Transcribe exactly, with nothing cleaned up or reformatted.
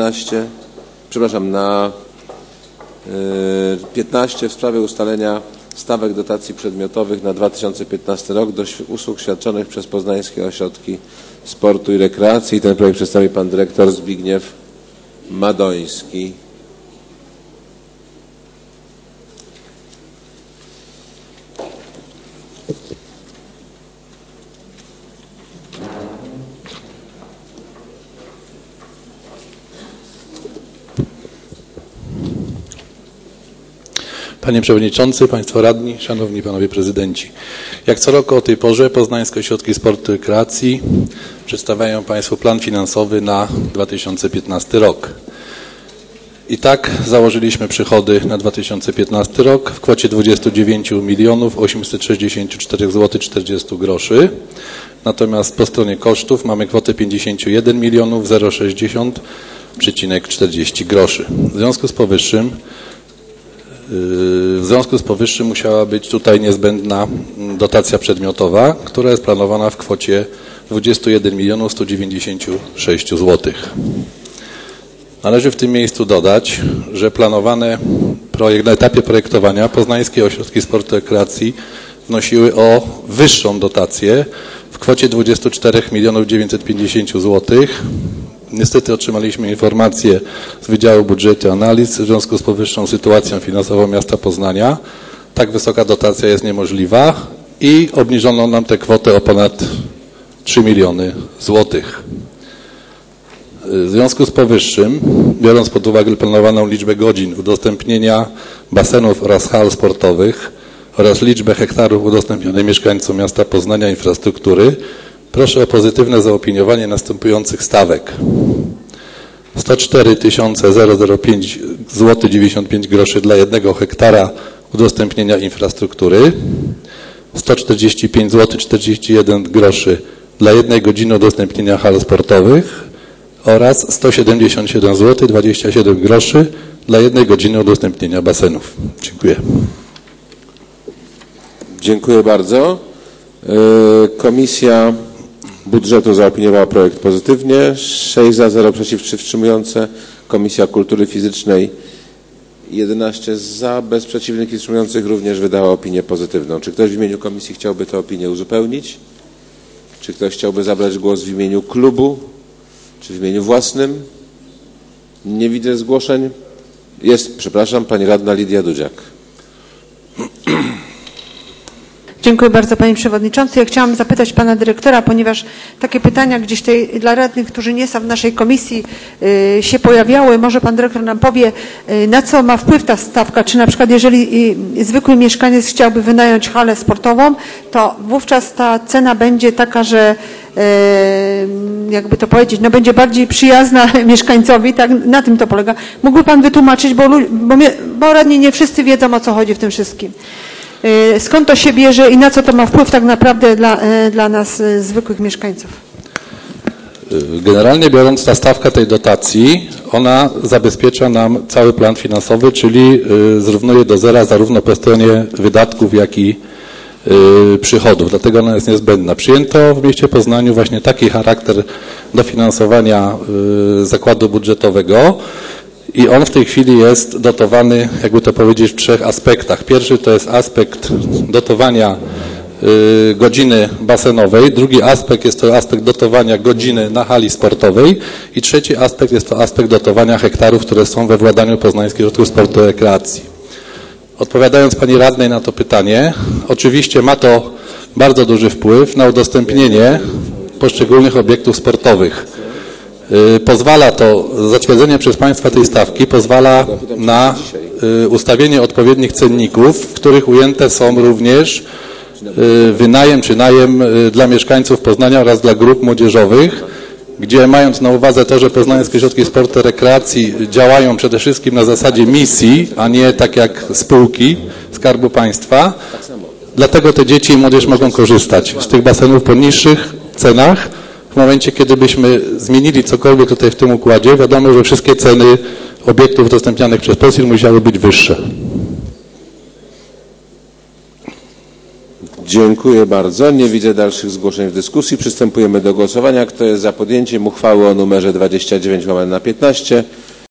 piętnaście, przepraszam, na piętnaście w sprawie ustalenia stawek dotacji przedmiotowych na dwa tysiące piętnasty rok do usług świadczonych przez poznańskie ośrodki sportu i rekreacji. Ten projekt przedstawi pan dyrektor Zbigniew Madoński. Panie Przewodniczący, Państwo Radni, Szanowni Panowie Prezydenci. Jak co roku o tej porze Poznańskie Ośrodki Sportu i Rekreacji przedstawiają Państwu plan finansowy na dwa tysiące piętnasty rok. I tak założyliśmy przychody na dwa tysiące piętnasty rok w kwocie dwudziestu dziewięciu milionów osiemset sześćdziesiąt cztery złotych czterdzieści groszy. Natomiast po stronie kosztów mamy kwotę pięćdziesiąt jeden milionów sześćdziesiąt przecinek czterdzieści groszy. W związku z powyższym W związku z powyższym musiała być tutaj niezbędna dotacja przedmiotowa, która jest planowana w kwocie dwudziestu jeden milionów stu dziewięćdziesięciu sześciu złotych. Należy w tym miejscu dodać, że planowany projekt, na etapie projektowania Poznańskie Ośrodki Sportu i Rekreacji wnosiły o wyższą dotację w kwocie dwudziestu czterech milionów dziewięćset pięćdziesięciu złotych. Niestety otrzymaliśmy informację z Wydziału Budżetu i Analiz w związku z powyższą sytuacją finansową miasta Poznania. Tak wysoka dotacja jest niemożliwa i obniżono nam tę kwotę o ponad trzy miliony złotych. W związku z powyższym, biorąc pod uwagę planowaną liczbę godzin udostępnienia basenów oraz hal sportowych oraz liczbę hektarów udostępnionej mieszkańcom miasta Poznania infrastruktury, proszę o pozytywne zaopiniowanie następujących stawek. sto cztery tysiące pięć złotych dziewięćdziesiąt pięć groszy dla jednego hektara udostępnienia infrastruktury, sto czterdzieści pięć złotych czterdzieści jeden groszy dla jednej godziny udostępnienia hal sportowych oraz sto siedemdziesiąt siedem złotych dwadzieścia siedem groszy dla jednej godziny udostępnienia basenów. Dziękuję. Dziękuję bardzo. Komisja Budżetu zaopiniowała projekt pozytywnie. sześć za, zero przeciw, trzy wstrzymujące. Komisja Kultury Fizycznej jedenaście za, bez przeciwnych i wstrzymujących również wydała opinię pozytywną. Czy ktoś w imieniu komisji chciałby tę opinię uzupełnić? Czy ktoś chciałby zabrać głos w imieniu klubu? Czy w imieniu własnym? Nie widzę zgłoszeń. Jest, przepraszam, pani radna Lidia Dudziak. Dziękuję bardzo Panie Przewodniczący. Ja chciałam zapytać Pana Dyrektora, ponieważ takie pytania gdzieś tutaj dla radnych, którzy nie są w naszej komisji y, się pojawiały. Może Pan Dyrektor nam powie, y, na co ma wpływ ta stawka? Czy na przykład jeżeli y, zwykły mieszkaniec chciałby wynająć halę sportową, to wówczas ta cena będzie taka, że y, jakby to powiedzieć, no będzie bardziej przyjazna mieszkańcowi, tak? Na tym to polega. Mógłby Pan wytłumaczyć, bo, bo, bo radni nie wszyscy wiedzą, o co chodzi w tym wszystkim. Skąd to się bierze i na co to ma wpływ tak naprawdę dla, dla nas, zwykłych mieszkańców? Generalnie biorąc, ta stawka tej dotacji, ona zabezpiecza nam cały plan finansowy, czyli zrównuje do zera zarówno po stronie wydatków, jak i przychodów. Dlatego ona jest niezbędna. Przyjęto w mieście Poznaniu właśnie taki charakter dofinansowania zakładu budżetowego, i on w tej chwili jest dotowany, jakby to powiedzieć, w trzech aspektach. Pierwszy to jest aspekt dotowania y, godziny basenowej, drugi aspekt jest to aspekt dotowania godziny na hali sportowej i trzeci aspekt jest to aspekt dotowania hektarów, które są we władaniu Poznańskich Ośrodków Sportu i Rekreacji. Odpowiadając Pani Radnej na to pytanie, oczywiście ma to bardzo duży wpływ na udostępnienie poszczególnych obiektów sportowych. Pozwala to, zatwierdzenie przez Państwa tej stawki pozwala na ustawienie odpowiednich cenników, w których ujęte są również wynajem czy najem dla mieszkańców Poznania oraz dla grup młodzieżowych, gdzie mając na uwadze to, że Poznańskie Ośrodki Sportu i Rekreacji działają przede wszystkim na zasadzie misji, a nie tak jak spółki Skarbu Państwa, dlatego te dzieci i młodzież mogą korzystać z tych basenów po niższych cenach. W momencie, kiedy byśmy zmienili cokolwiek tutaj w tym układzie, wiadomo, że wszystkie ceny obiektów udostępnianych przez POSIR musiały być wyższe. Dziękuję bardzo. Nie widzę dalszych zgłoszeń w dyskusji. Przystępujemy do głosowania. Kto jest za podjęciem uchwały o numerze dwadzieścia dziewięć łamane na piętnaście?